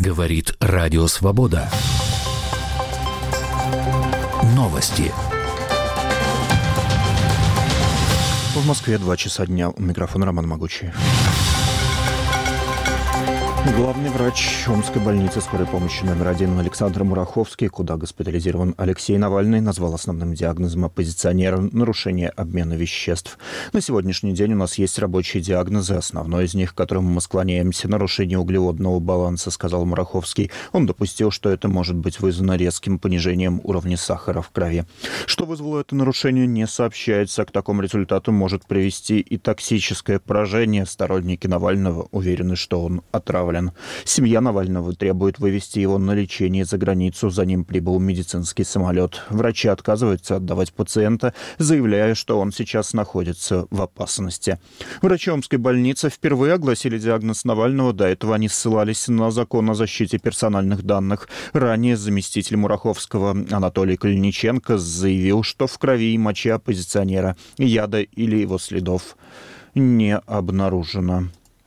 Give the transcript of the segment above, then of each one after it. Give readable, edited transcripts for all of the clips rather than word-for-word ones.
Говорит Радио Свобода. Новости. В Москве 2 часа дня. У микрофона Роман Могучий. Главный врач Омской больницы скорой помощи номер 1 Александр Мураховский, куда госпитализирован Алексей Навальный, назвал основным диагнозом оппозиционера нарушение обмена веществ. На сегодняшний день у нас есть рабочие диагнозы. Основной из них, к которому мы склоняемся, нарушение углеводного баланса, сказал Мураховский. Он допустил, что это может быть вызвано резким понижением уровня сахара в крови. Что вызвало это нарушение, не сообщается. К такому результату может привести и токсическое поражение. Сторонники Навального уверены, что он отравлен. Семья Навального требует вывести его на лечение за границу. За ним прибыл медицинский самолет. Врачи отказываются отдавать пациента, заявляя, что он сейчас находится в опасности. Врачи Омской больницы впервые огласили диагноз Навального. До этого они ссылались на закон о защите персональных данных. Ранее заместитель Мураховского Анатолий Калиниченко заявил, что в крови и моче оппозиционера яда или его следов не обнаружено.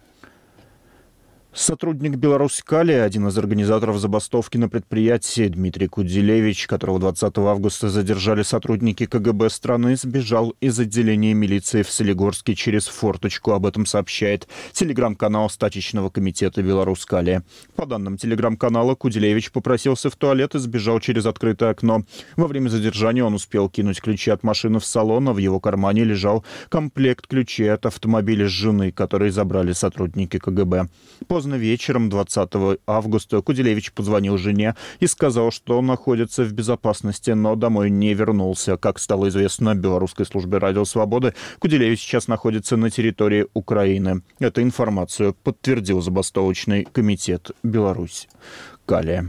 Сотрудник Беларусь-Кали, один из организаторов забастовки на предприятии, Дмитрий Куделевич, которого 20 августа задержали сотрудники КГБ страны, сбежал из отделения милиции в Солигорске через форточку. Об этом сообщает телеграм-канал стачечного комитета Беларусь-Кали. По данным телеграм-канала, Куделевич попросился в туалет и сбежал через открытое окно. Во время задержания он успел кинуть ключи от машины в салон, а в его кармане лежал комплект ключей от автомобиля жены, которые забрали сотрудники КГБ. Поздно вечером 20 августа Куделевич позвонил жене и сказал, что он находится в безопасности, но домой не вернулся. Как стало известно белорусской службе «Радио Свободы», Куделевич сейчас находится на территории Украины. Эту информацию подтвердил забастовочный комитет Беларусь-Кали.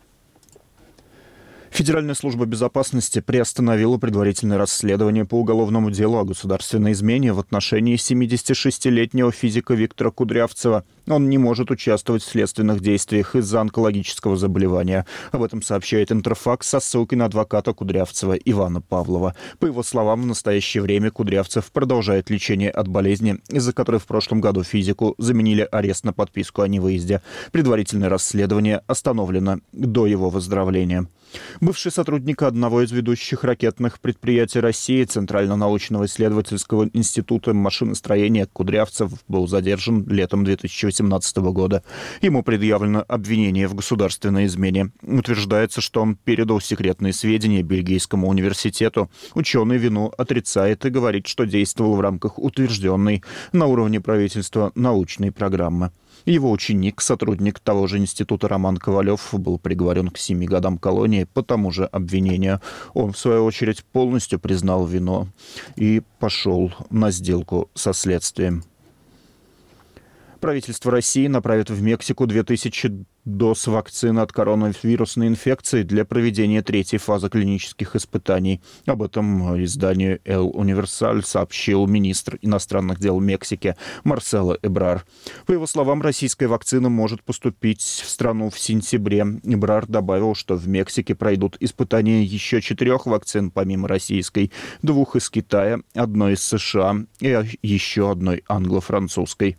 Федеральная служба безопасности приостановила предварительное расследование по уголовному делу о государственной измене в отношении 76-летнего физика Виктора Кудрявцева. Он не может участвовать в следственных действиях из-за онкологического заболевания. Об этом сообщает Интерфакс со ссылкой на адвоката Кудрявцева Ивана Павлова. По его словам, в настоящее время Кудрявцев продолжает лечение от болезни, из-за которой в прошлом году физику заменили арест на подписку о невыезде. Предварительное расследование остановлено до его выздоровления. Бывший сотрудник одного из ведущих ракетных предприятий России, Центрально-научного исследовательского института машиностроения Кудрявцев, был задержан летом 2018 года. Ему предъявлено обвинение в государственной измене. Утверждается, что он передал секретные сведения Бельгийскому университету. Ученый вину отрицает и говорит, что действовал в рамках утвержденной на уровне правительства научной программы. Его ученик, сотрудник того же института Роман Ковалев, был приговорен к 7 годам колонии по тому же обвинению. Он, в свою очередь, полностью признал вину и пошел на сделку со следствием. Правительство России направит в Мексику 2000 доз вакцины от коронавирусной инфекции для проведения третьей фазы клинических испытаний. Об этом изданию «Эл Универсаль» сообщил министр иностранных дел Мексики Марсело Эбрар. По его словам, российская вакцина может поступить в страну в сентябре. Эбрар добавил, что в Мексике пройдут испытания еще 4 вакцин, помимо российской, 2 из Китая, 1 из США и еще 1 англо-французской.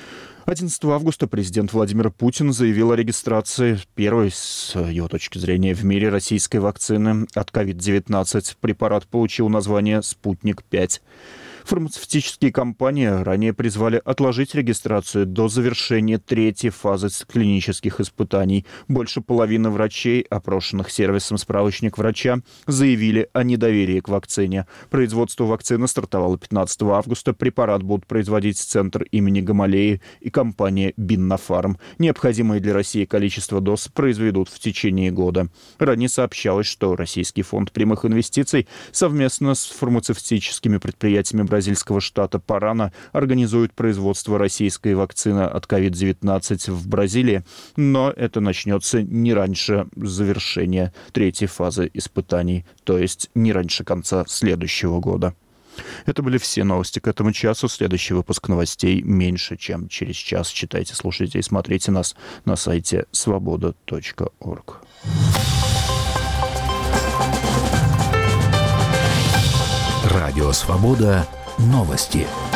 11 августа президент Владимир Путин заявил о регистрации первой, с его точки зрения, в мире российской вакцины от COVID-19. Препарат получил название «Спутник-5». Фармацевтические компании ранее призвали отложить регистрацию до завершения 3-й фазы клинических испытаний. Больше половины врачей, опрошенных сервисом «Справочник врача», заявили о недоверии к вакцине. Производство вакцины стартовало 15 августа. Препарат будут производить Центр имени Гамалеи и компания Биннофарм. Необходимое для России количество доз произведут в течение года. Ранее сообщалось, что Российский фонд прямых инвестиций совместно с фармацевтическими предприятиями бразильского штата Парана организует производство российской вакцины от COVID-19 в Бразилии, но это начнется не раньше завершения 3-й фазы испытаний, то есть не раньше конца следующего года. Это были все новости к этому часу. Следующий выпуск новостей меньше, чем через час. Читайте, слушайте и смотрите нас на сайте svoboda.org. Радио Свобода. Новости.